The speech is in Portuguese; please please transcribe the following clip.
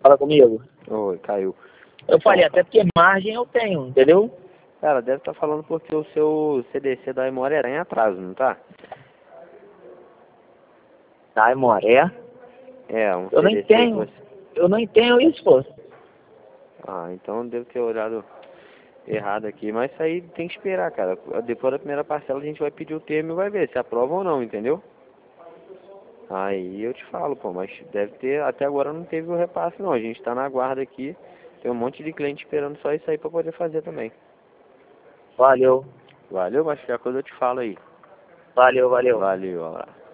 Fala comigo. Oi, caiu. Eu falei, até porque margem eu tenho, entendeu? Cara, deve estar falando porque o seu CDC da memória era em atraso, não tá? Da Imoré. Um Eu nem CDC que tenho. você... Eu nem tenho isso, pô. Ah, então devo ter olhado errado aqui. Mas isso aí tem que esperar, cara. Depois da primeira parcela a gente vai pedir o termo e vai ver se aprova ou não, entendeu? Aí eu te falo, pô, mas deve ter... Até agora não teve o repasse, não. A gente tá na guarda aqui. Tem um monte de cliente esperando só isso aí pra poder fazer também. Valeu. Valeu, mas qualquer coisa eu te falo aí. Valeu. Valeu, abraço.